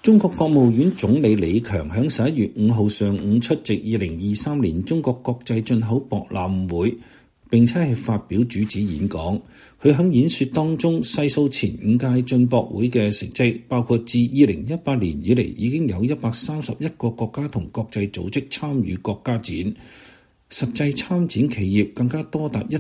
中國國務院總理李強喺11月5號上午出席2023年中國國際進口博覽會，並且係發表主旨演講。佢喺演說當中細數前5屆進博會嘅成績，包括自2018年以嚟已經有131個國家同國際組織參與國家展，實際參展企業更加多達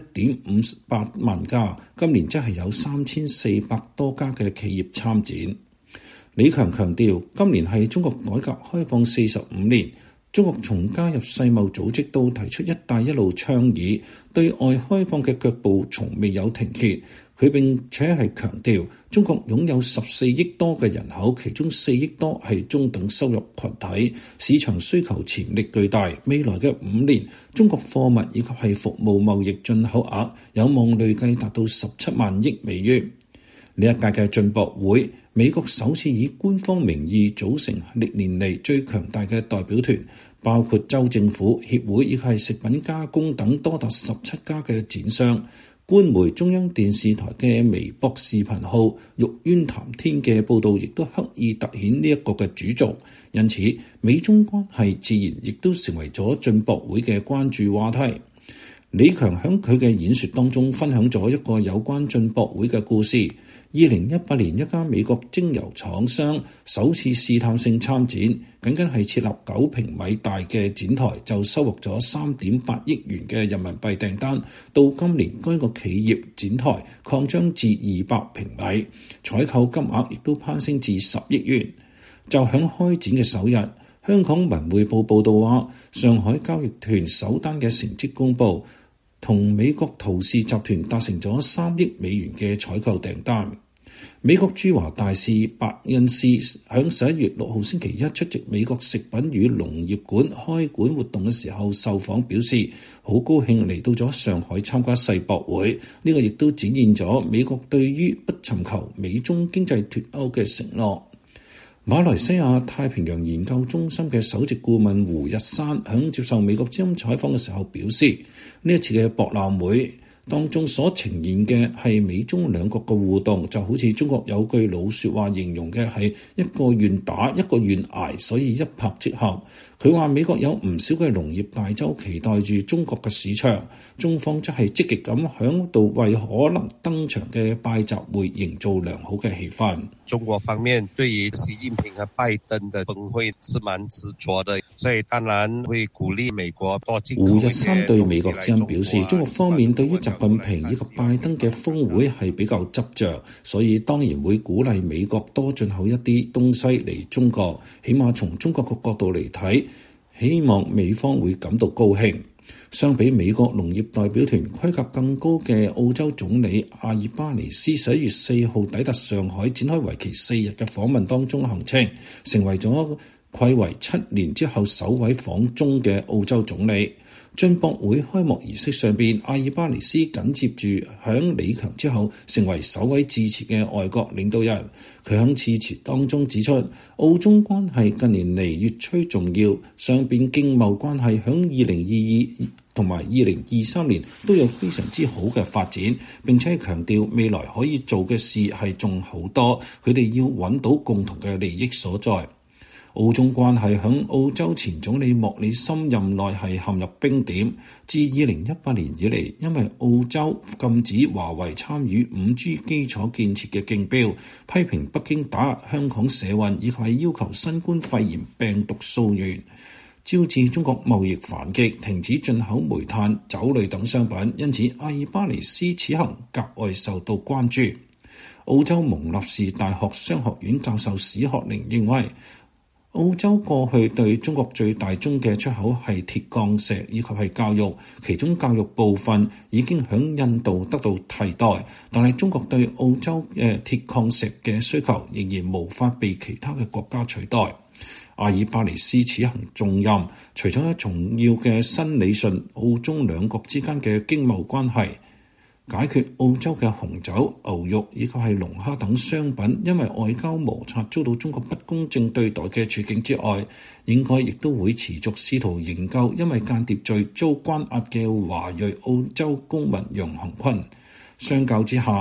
1.58萬家，今年則係有3400多家嘅企業參展。李強強調，今年係中國改革開放45年，中國從加入世貿組織到提出一帶一路倡議，對外開放嘅腳步從未有停歇。佢並且係強調，中國擁有14億多嘅人口，其中4億多係中等收入群體，市場需求潛力巨大。未來嘅5年，中國貨物以及係服務貿易進口額有望累計達到17萬億美元。呢一屆嘅進博會，美國首次以官方名義組成歷年嚟最強大嘅代表團，包括州政府、協會以及係食品加工等多達17家嘅展商。官媒中央電視台嘅微博視頻號玉淵談天嘅報導亦都刻意突顯呢一個嘅主軸，因此美中關係自然亦都成為咗進博會嘅關注話題。李強喺佢嘅演說當中分享咗一個有關進博會嘅故事。2018年，一家美國精油廠商首次試探性參展，僅僅係設立9平米大嘅展台，就收穫咗3.8億元嘅人民幣訂單。到今年，該個企業展台擴張至200平米，採購金額亦都攀升至10億元。就響開展嘅首日，香港文匯報報道話，上海交易團首單嘅成績公佈，同美國陶氏集團達成咗3億美元嘅採購訂單。美國駐華大使伯恩斯喺11月6號星期一出席美國食品與農業館開館活動嘅時候受訪表示，好高興嚟到咗上海參加世博會，呢個亦都展現咗美國對於不尋求美中經濟脫鈎嘅承諾。馬來西亞太平洋研究中心嘅首席顧問胡日山喺接受美國之音採訪嘅時候表示，呢一次嘅博覽會當中所呈現嘅係美中兩國嘅互動，就好似中國有句老説話形容嘅係一個願打一個願捱，所以一拍即合。佢話美國有唔少嘅農業大州期待住中國嘅市場，中方則係積極咁響度為可能登場嘅拜習會營造良好嘅氣氛。 中國方面對於習近平和拜登的峰會是蠻執着的，所以當然會鼓勵美國多進口。 胡日山對美國之音表示，中國方面對於習近平以及拜登嘅峰會係比較執着，所以當然會鼓勵美國多進口一啲東西嚟中國，起碼從中國嘅角度嚟睇，希望美方會感到高興。相比美國農業代表團，規格更高嘅澳洲總理阿爾巴尼斯11月4號抵達上海，展開為期4日嘅訪問當中行程，成為咗暌違7年之後首位訪中嘅澳洲總理。進博會開幕儀式上邊，阿爾巴尼斯緊接住響李強之後成為首位致辭嘅外國領導人。佢響致辭當中指出，澳中關係近年嚟越趨重要，雙邊經貿關係響2022同埋2023年都有非常之好嘅發展，並且強調未來可以做嘅事係仲好多，佢哋要揾到共同嘅利益所在。澳中關係響澳洲前總理莫里森任內係陷入冰點，自2018年以嚟，因為澳洲禁止華為參與 5G 基礎建設嘅競標，批評北京打壓香港社運，以及係要求新冠肺炎病毒溯源，招致中國貿易反擊，停止進口煤炭、酒類等商品，因此阿爾巴尼斯此行格外受到關注。澳洲蒙納士大學商學院教授史學寧認為，澳洲過去對中國最大宗嘅出口係鐵礦石以及係教育，其中教育部分已經響印度得到替代，但係中國對澳洲嘅鐵礦石嘅需求仍然無法被其他嘅國家取代。阿爾巴尼斯此行重任，除咗重要嘅新理順澳中兩國之間嘅經貿關係，解決澳洲嘅紅酒、牛肉以及係龍蝦等商品因為外交摩擦遭到中國不公正對待嘅處境之外，應該亦都會持續試圖營救因為間諜罪遭關押嘅華裔澳洲公民楊恆坤。相較之下，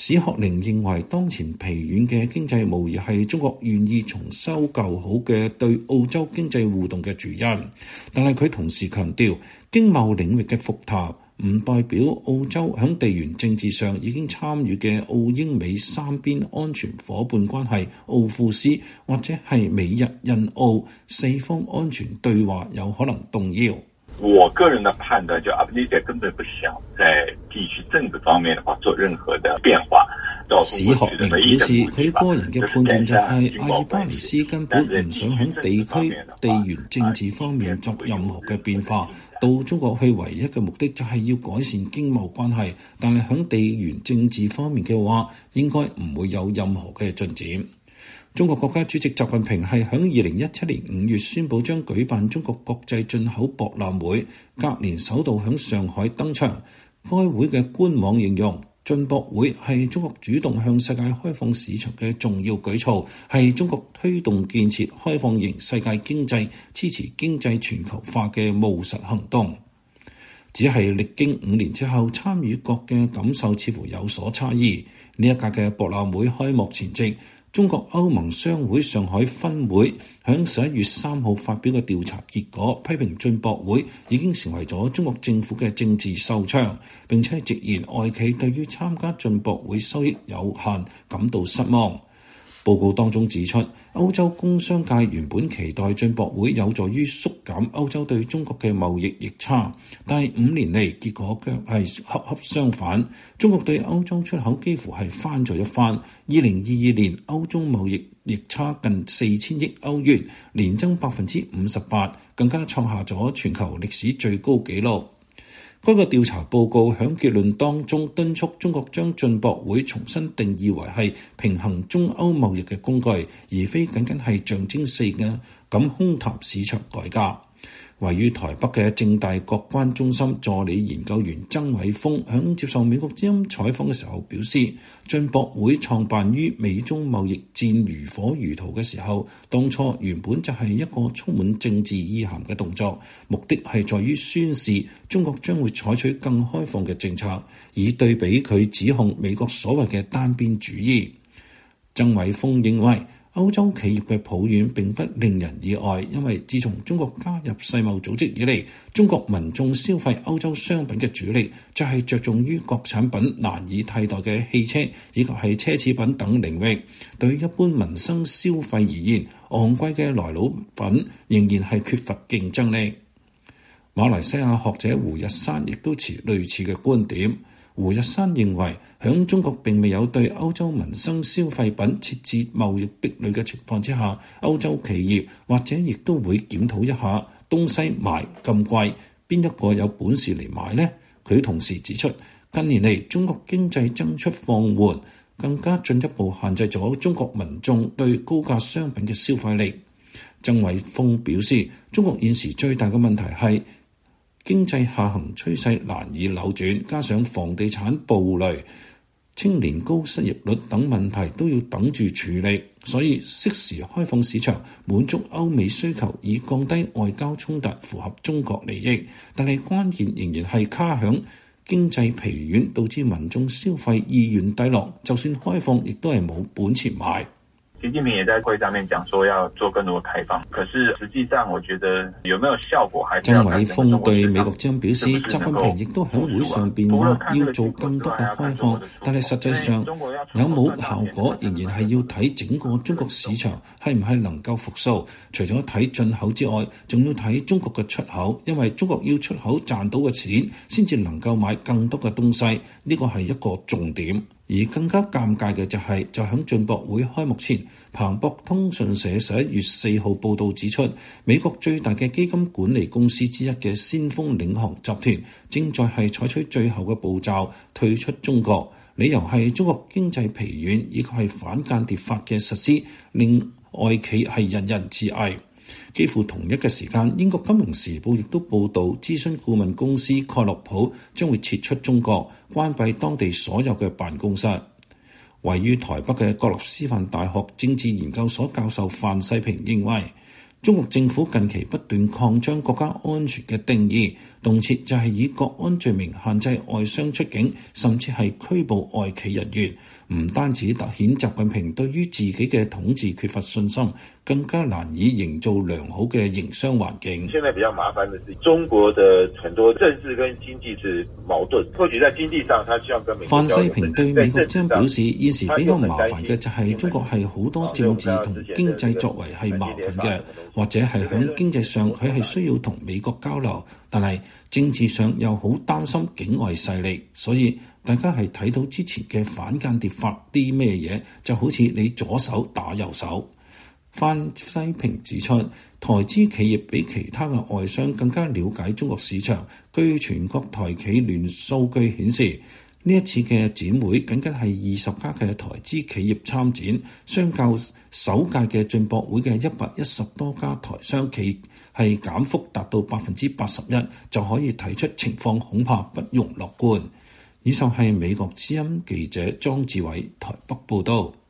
史學寧認為，當前疲軟嘅經濟無疑係中國願意重修舊好嘅對澳洲經濟互動嘅主因，但係佢同時強調，經貿領域嘅復談唔代表澳洲喺地緣政治上已經參與嘅澳英美三邊安全夥伴關係奧庫斯或者係美日印澳四方安全對話有可能動搖。 我個人的判斷，就阿布尼姐根本不想在地區政治方面的話做任何的變化。 史學寧表示，佢個人嘅判斷就係阿爾巴尼斯根本唔想喺地區地緣政治方面作任何嘅變化。到中國去唯一嘅目的就係要改善經貿關係，但係喺地緣政治方面嘅話，應該唔會有任何嘅進展。中國國家主席習近平係喺2017年5月宣布將舉辦中國國際進口博覽會，隔年首度喺上海登場。該會嘅官網形容，進博會係中國主動向世界開放市場嘅重要舉措，係中國推動建設開放型世界經濟、支持經濟全球化嘅務實行動。只係歷經5年之後，參與國嘅感受似乎有所差異。呢一屆嘅博覽會開幕前夕，中國歐盟商會上海分會喺11月3號發表嘅調查結果，批評進博會已經成為咗中國政府嘅政治秀場，並且直言外企對於參加進博會收益有限感到失望。報告當中指出，歐洲工商界原本期待進博會有助於縮減歐洲對中國嘅貿易逆差，但係5年嚟結果卻係恰恰相反，中國對歐洲出口幾乎係翻咗一番。2022年歐中貿易逆差近4000億歐元，年增58%，更加創下咗全球歷史最高紀錄。該個調查報告喺結論當中敦促中國將進博會重新定義為係平衡中歐貿易嘅工具，而非僅僅係象徵性嘅咁空談市場改革。位於台北嘅政大國關中心助理研究員曾偉峰喺接受美國之音採訪嘅時候表示，進博會創辦於美中貿易戰如火如荼嘅時候，當初原本就係一個充滿政治意涵嘅動作，目的係在於宣示中國將會採取更開放嘅政策，以對比佢指控美國所謂嘅單邊主義。曾偉峰認為，歐洲企業嘅抱怨並不令人意外，因為自從中國加入世貿組織以嚟，中國民眾消費歐洲商品嘅主力就係着重於國產品難以替代嘅汽車以及係奢侈品等領域。對於一般民生消費而言，昂貴嘅來路品仍然係缺乏競爭力。馬來西亞學者胡日山亦都持類似嘅觀點。胡日山認為，響中國並未有對歐洲民生消費品設置貿易壁壘嘅情況之下，歐洲企業或者亦都會檢討一下東西賣咁貴，邊一個有本事嚟買呢？佢同時指出，近年嚟中國經濟增速放緩，更加進一步限制咗中國民眾對高價商品嘅消費力。曾偉峰表示，中國現時最大嘅問題係經濟下行趨勢難以扭轉，加上房地產暴雷、青年高失業率等問題都要等住處理，所以適時開放市場，滿足歐美需求，以降低外交衝突，符合中國利益。但係關鍵仍然係卡響經濟疲軟，導致民眾消費意願低落，就算開放，亦都係冇本錢買。 習近平也在會上面講說要做更多的開放，可是實際上我覺得有沒有效果還是要看。 曾偉峰對美國之音表示，習近平亦都喺會上邊話要做更多嘅開放，但係實際上有冇效果仍然係要睇整個中國市場係唔係能夠復甦。除咗睇進口之外，仲要睇中國嘅出口，因為中國要出口賺到嘅錢先至能夠買更多嘅東西，呢個係一個重點。而更加尷尬嘅就喺進博會開幕前，彭博通訊社11月4號報導指出，美國最大嘅基金管理公司之一嘅先鋒領航集團正在係採取最後嘅步驟退出中國，理由係中國經濟疲軟以及係反間諜法嘅實施，令外企係人人自危。幾乎同一嘅時間，英國金融時報亦都報導，諮詢顧問公司蓋洛普將會撤出中國，關閉當地所有嘅辦公室。位於台北嘅國立師範大學政治研究所教授范世平認為， 中國政府近期不斷擴張國家安全嘅定義，動輒就係以國安罪名限制外商出境，甚至係拘捕外企人員。唔單止凸顯習近平對於自己嘅統治缺乏信心，更加難以營造良好嘅營商環境。 現在比較麻煩的是，中國的很多政治跟經濟是矛盾。或許在經濟上，他希望跟美國交流。 范世平對美國之音表示，現時比較麻煩嘅就係中國係好多政治同經濟作為係矛盾嘅，或者係響經濟上佢係需要同美國交流，但係政治上又好擔心境外勢力，所以大家係睇到之前嘅反間諜法啲咩嘢，就好似你左手打右手。范世平指出，台資企業比其他嘅外商更加了解中國市場。據全國台企聯數據顯示，呢一次嘅展會僅僅係20家嘅台資企業參展，相較首屆嘅進博會嘅110多家台商企係減幅達到81%，就可以睇出情況恐怕不容樂觀。以上係美國之音記者莊志偉台北報道。